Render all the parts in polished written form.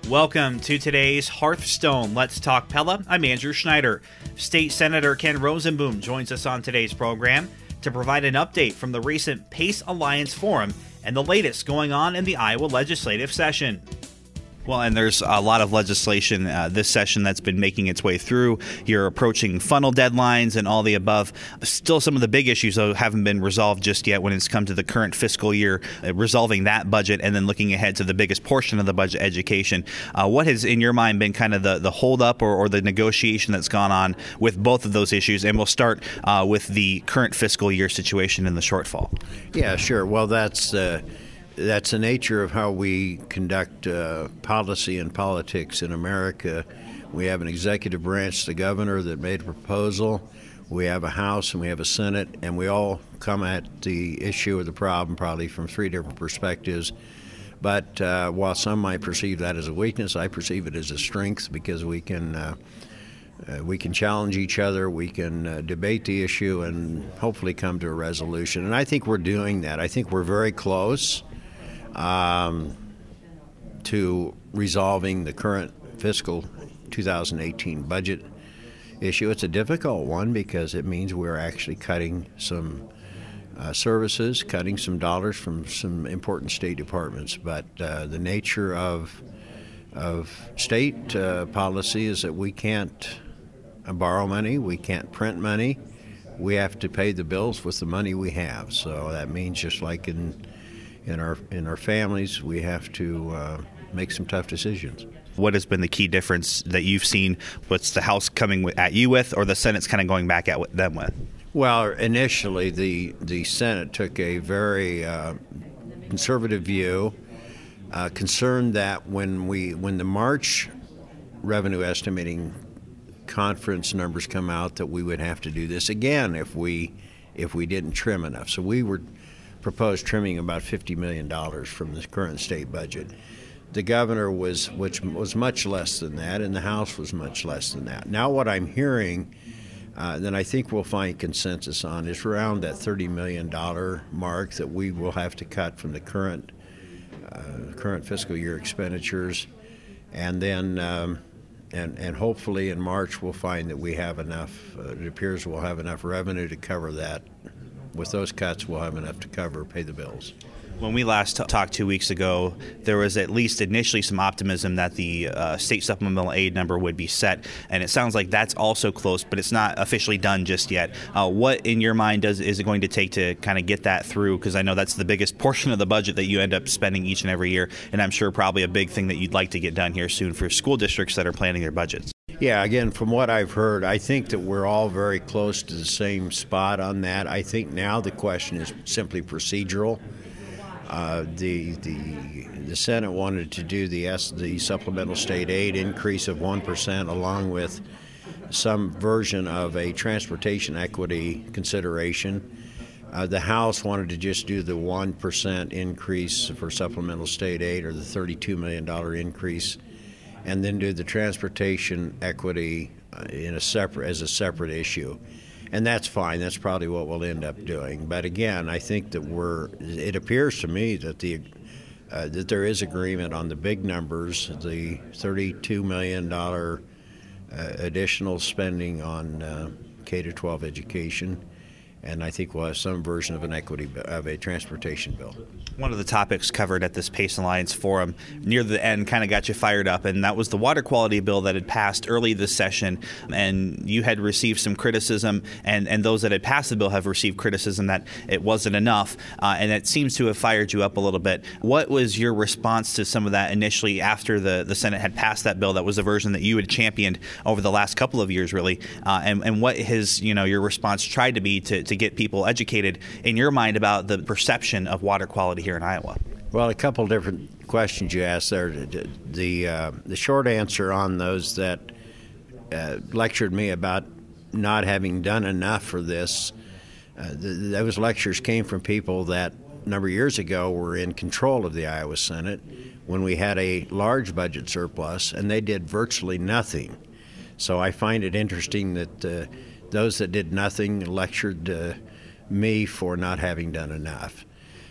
Welcome to today's Hearthstone Let's Talk Pella. I'm Andrew Schneider. State Senator Ken Rosenboom joins us on today's program to provide an update from the recent PACE Alliance Forum and the latest going on in the Iowa legislative session. Well, and there's a lot of legislation this session that's been making its way through. You're approaching funnel deadlines and all the above. Still, some of the big issues, though, haven't been resolved just yet when it's come to the current fiscal year, resolving that budget and then looking ahead to the biggest portion of the budget, education. What has, in your mind, been kind of the holdup or the negotiation that's gone on with both of those issues? And we'll start with the current fiscal year situation and the shortfall. Yeah, sure. Well, that's the nature of how we conduct policy and politics in America. We have an executive branch, the governor, that made a proposal. We have a House and we have a Senate, and we all come at the issue or the problem probably from three different perspectives. But while some might perceive that as a weakness, I perceive it as a strength because we can challenge each other, we can debate the issue, and hopefully come to a resolution. And I think we're doing that. I think we're very close to resolving the current fiscal 2018 budget issue. It's a difficult one because it means we're actually cutting some services, cutting some dollars from some important state departments. But the nature of state policy is that we can't borrow money, we can't print money. We have to pay the bills with the money we have. So that means just like in our families, we have to make some tough decisions. What has been the key difference that you've seen? What's the House coming at you with, or the Senate's kind of going back at them with? Well, initially, the Senate took a very conservative view, concerned that when the March revenue estimating conference numbers come out, that we would have to do this again if we didn't trim enough. So we proposed trimming about $50 million from the current state budget. The governor was much less than that, and the House was much less than that. Now what I'm hearing, then I think we'll find consensus on, is around that $30 million mark that we will have to cut from the current fiscal year expenditures, and then and hopefully in March we'll find that we have enough. It appears we'll have enough revenue to cover that. With those cuts, we'll have enough to pay the bills. When we last talked 2 weeks ago, there was at least initially some optimism that the state supplemental aid number would be set, and it sounds like that's also close, but it's not officially done just yet. What, in your mind, is it going to take to kind of get that through? Because I know that's the biggest portion of the budget that you end up spending each and every year, and I'm sure probably a big thing that you'd like to get done here soon for school districts that are planning their budgets. Yeah, again, from what I've heard, I think that we're all very close to the same spot on that. I think now the question is simply procedural. The Senate wanted to do the supplemental state aid increase of 1% along with some version of a transportation equity consideration. The House wanted to just do the 1% increase for supplemental state aid, or the $32 million increase, and then do the transportation equity as a separate issue. And that's fine. That's probably what we'll end up doing. But again, I think that it appears to me that that there is agreement on the big numbers, the $32 million additional spending on K-12 education, and I think we'll have some version of a transportation bill. One of the topics covered at this PACE Alliance Forum near the end kind of got you fired up, and that was the water quality bill that had passed early this session, and you had received some criticism, and those that had passed the bill have received criticism that it wasn't enough, and it seems to have fired you up a little bit. What was your response to some of that initially after the Senate had passed that bill? That was a version that you had championed over the last couple of years, really, and what has your response tried to be to get people educated in your mind about the perception of water quality here in Iowa? Well, a couple different questions you asked there. The short answer on those that lectured me about not having done enough for this, those lectures came from people that a number of years ago were in control of the Iowa Senate when we had a large budget surplus, and they did virtually nothing. So I find it interesting that those that did nothing lectured me for not having done enough.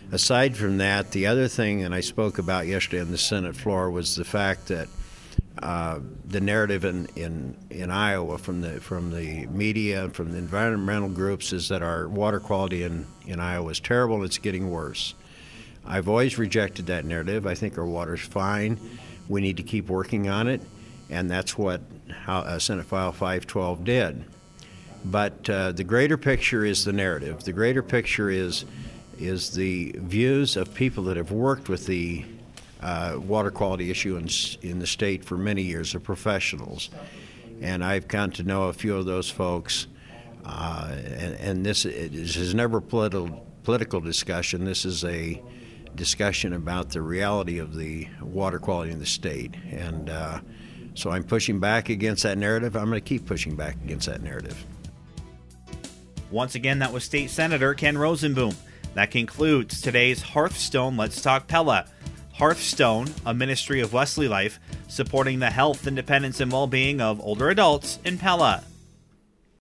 Aside from that, the other thing, and I spoke about yesterday on the Senate floor, was the fact that the narrative in Iowa from the media, from the environmental groups, is that our water quality in Iowa is terrible and it's getting worse. I've always rejected that narrative. I think our water's fine. We need to keep working on it, and that's what Senate File 512 did. But the greater picture is the narrative. The greater picture is the views of people that have worked with the water quality issue in the state for many years, of professionals. And I've gotten to know a few of those folks, and this is never a political discussion. This is a discussion about the reality of the water quality in the state. And so I'm pushing back against that narrative. I'm going to keep pushing back against that narrative. Once again, that was State Senator Ken Rosenboom. That concludes today's Hearthstone Let's Talk Pella. Hearthstone, a ministry of Wesley Life, supporting the health, independence, and well-being of older adults in Pella.